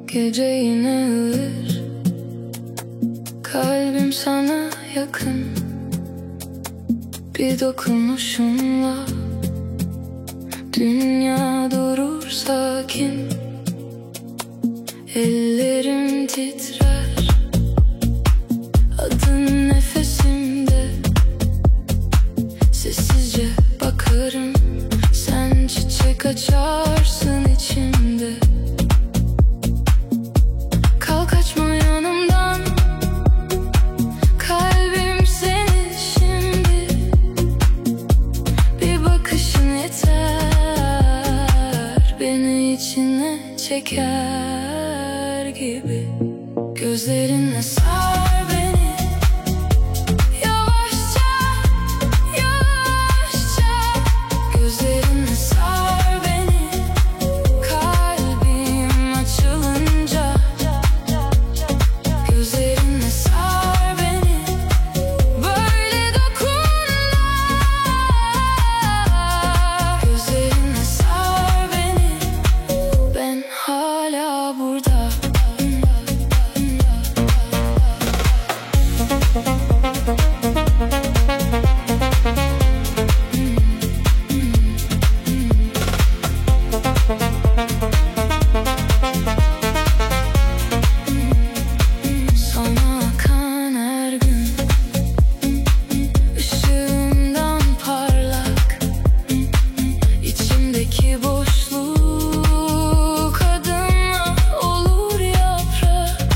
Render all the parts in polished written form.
Gece yine ığır, kalbim sana yakın. Bir dokunuşunla dünya durur sakin. Ellerim titrer, adın nefesimde. Sessizce bakarım, sen çiçek açarsın içimde. Kalk açma yanımdan, kalbim seni şimdi. Bir bakışın yeter, beni içine çeker gibi. Gözlerinle sar beni, yavaşça, yavaşça. Gözlerinle sar beni, kalbim açılınca. Gözlerinle sar beni, böyle dokunma. Gözlerinle sar beni, ben hala burada. Sana akan her gün, ışığından parlak. İçimdeki boşluk adımla olur yaprak.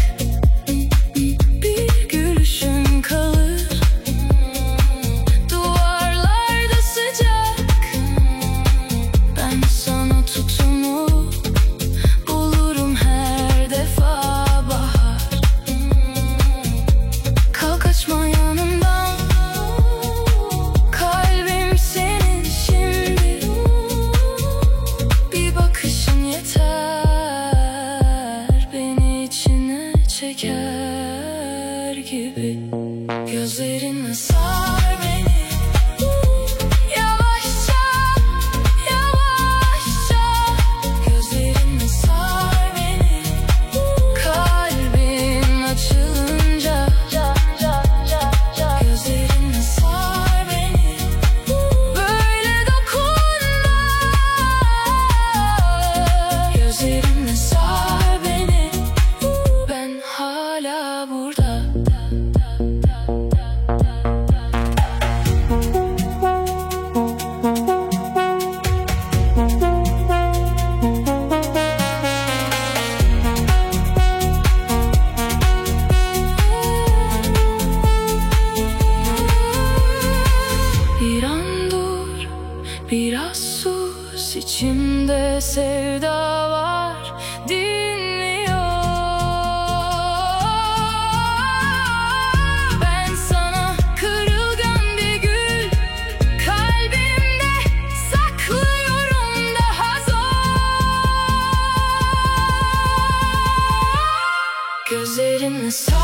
Bir gülüşün kalır, duvarlarda sıcak. Ben sana tutunup bulurum her defa bahar. Kalk açma yanımdan, kalbim senin şimdi. Bir bakışın yeter, beni içine çeker gibi. Gözlerinle sar beni, yavaşça, yavaşça. Gözlerinle sar beni, kalbim açılınca. Gözlerinle sar beni, böyle dokunma. Gözlerinle sar beni, ben hala burada. Bir an dur, biraz sus, içimde sevda var, dinmiyor. Ben sana kırılgan bir gül, kalbimde saklıyorum daha zor. Gözlerinle sar